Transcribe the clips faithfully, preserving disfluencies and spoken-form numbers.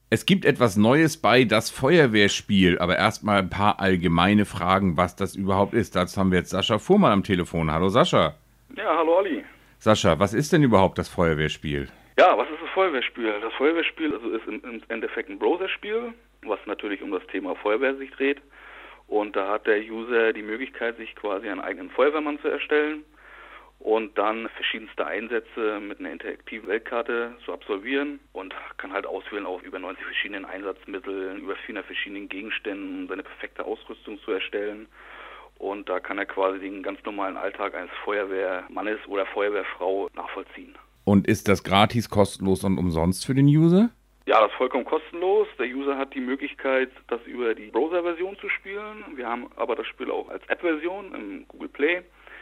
Es gibt etwas Neues bei das Feuerwehrspiel, aber erstmal ein paar allgemeine Fragen, was das überhaupt ist. Dazu haben wir jetzt Sascha Fuhrmann am Telefon. Hallo Sascha. Ja, hallo Olli. Sascha, was ist denn überhaupt das Feuerwehrspiel? Ja, was ist das Feuerwehrspiel? Das Feuerwehrspiel also ist im, im Endeffekt ein Browserspiel, was natürlich um das Thema Feuerwehr sich dreht. Und da hat der User die Möglichkeit, sich quasi einen eigenen Feuerwehrmann zu erstellen und dann verschiedenste Einsätze mit einer interaktiven Weltkarte zu absolvieren und kann halt auswählen auf über neunzig verschiedenen Einsatzmitteln, über vierhundert verschiedenen Gegenständen, um seine perfekte Ausrüstung zu erstellen. Und da kann er quasi den ganz normalen Alltag eines Feuerwehrmannes oder Feuerwehrfrau nachvollziehen. Und ist das gratis, kostenlos und umsonst für den User? Ja, das ist vollkommen kostenlos. Der User hat die Möglichkeit, das über die Browser-Version zu spielen. Wir haben aber das Spiel auch als App-Version im Google Play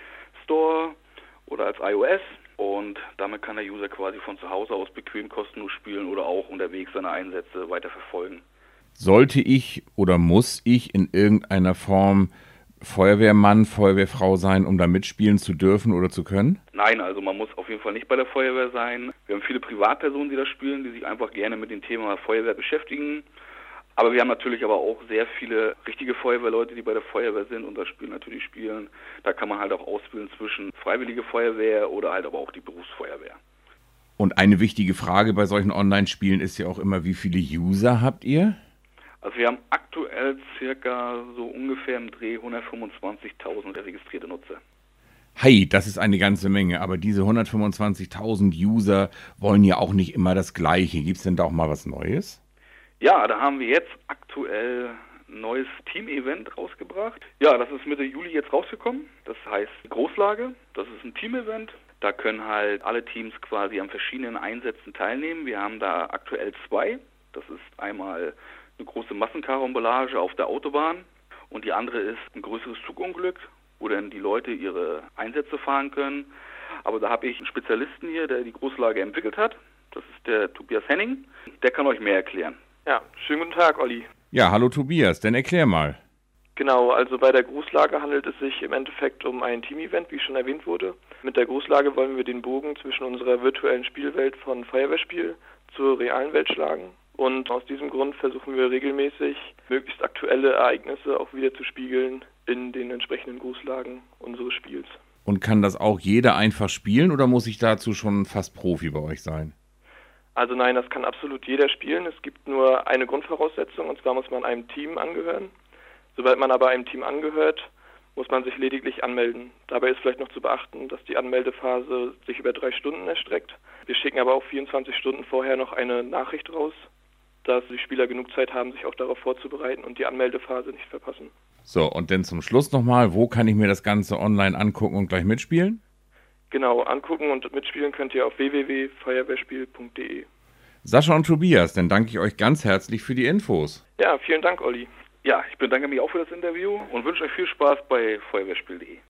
Store oder als iOS. Und damit kann der User quasi von zu Hause aus bequem kostenlos spielen oder auch unterwegs seine Einsätze weiter verfolgen. Sollte ich oder muss ich in irgendeiner Form Feuerwehrmann, Feuerwehrfrau sein, um da mitspielen zu dürfen oder zu können? Nein, also man muss auf jeden Fall nicht bei der Feuerwehr sein. Wir haben viele Privatpersonen, die das spielen, die sich einfach gerne mit dem Thema Feuerwehr beschäftigen. Aber wir haben natürlich aber auch sehr viele richtige Feuerwehrleute, die bei der Feuerwehr sind und das Spiel natürlich spielen. Da kann man halt auch auswählen zwischen Freiwillige Feuerwehr oder halt aber auch die Berufsfeuerwehr. Und eine wichtige Frage bei solchen Online-Spielen ist ja auch immer, wie viele User habt ihr? Also wir haben aktuell circa so ungefähr im Dreh hundertfünfundzwanzigtausend registrierte Nutzer. Hey, das ist eine ganze Menge, aber diese hundertfünfundzwanzigtausend User wollen ja auch nicht immer das Gleiche. Gibt es denn da auch mal was Neues? Ja, da haben wir jetzt aktuell ein neues Team-Event rausgebracht. Ja, das ist Mitte Juli jetzt rausgekommen. Das heißt Großlage. Das ist ein Team-Event. Da können halt alle Teams quasi an verschiedenen Einsätzen teilnehmen. Wir haben da aktuell zwei. Das ist einmal eine große Massenkarambolage auf der Autobahn und die andere ist ein größeres Zugunglück, wo dann die Leute ihre Einsätze fahren können. Aber da habe ich einen Spezialisten hier, der die Großlage entwickelt hat. Das ist der Tobias Henning. Der kann euch mehr erklären. Ja, schönen guten Tag, Olli. Ja, hallo Tobias, dann erklär mal. Genau, also bei der Grußlage handelt es sich im Endeffekt um ein Team-Event, wie schon erwähnt wurde. Mit der Grußlage wollen wir den Bogen zwischen unserer virtuellen Spielwelt von Feuerwehrspiel zur realen Welt schlagen. Und aus diesem Grund versuchen wir regelmäßig, möglichst aktuelle Ereignisse auch wieder zu spiegeln in den entsprechenden Grußlagen unseres Spiels. Und kann das auch jeder einfach spielen oder muss ich dazu schon fast Profi bei euch sein? Also nein, das kann absolut jeder spielen. Es gibt nur eine Grundvoraussetzung, und zwar muss man einem Team angehören. Sobald man aber einem Team angehört, muss man sich lediglich anmelden. Dabei ist vielleicht noch zu beachten, dass die Anmeldephase sich über drei Stunden erstreckt. Wir schicken aber auch vierundzwanzig Stunden vorher noch eine Nachricht raus, dass die Spieler genug Zeit haben, sich auch darauf vorzubereiten und die Anmeldephase nicht verpassen. So, und dann zum Schluss nochmal, wo kann ich mir das Ganze online angucken und gleich mitspielen? Genau, angucken und mitspielen könnt ihr auf w w w punkt feuerwehrspiel punkt d e. Sascha und Tobias, dann danke ich euch ganz herzlich für die Infos. Ja, vielen Dank, Olli. Ja, ich bedanke mich auch für das Interview und wünsche euch viel Spaß bei feuerwehrspiel punkt d e.